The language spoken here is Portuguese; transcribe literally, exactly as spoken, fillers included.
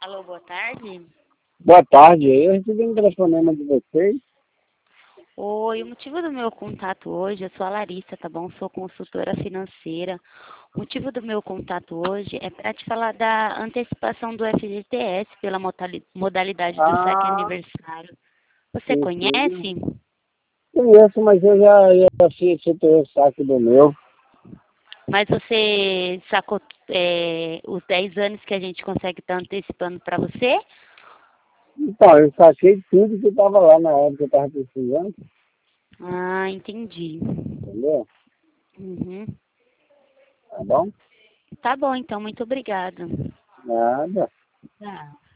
Alô, boa tarde. Boa tarde, eu recebi um telefonema de vocês. Oi, o motivo do meu contato hoje, eu sou a Larissa, tá bom? Sou consultora financeira. O motivo do meu contato hoje é para te falar da antecipação do F G T S pela modali- modalidade do saque Ah, aniversário. Você sim, sim. conhece? Conheço, mas eu já, já fiz o saque do meu. Mas você sacou é, os dez anos que a gente consegue estar antecipando para você? Então, eu saquei tudo que estava lá na hora que eu estava precisando, Ah, entendi. entendeu? Uhum. Tá bom? Tá bom, então, muito obrigada. Nada. Tá.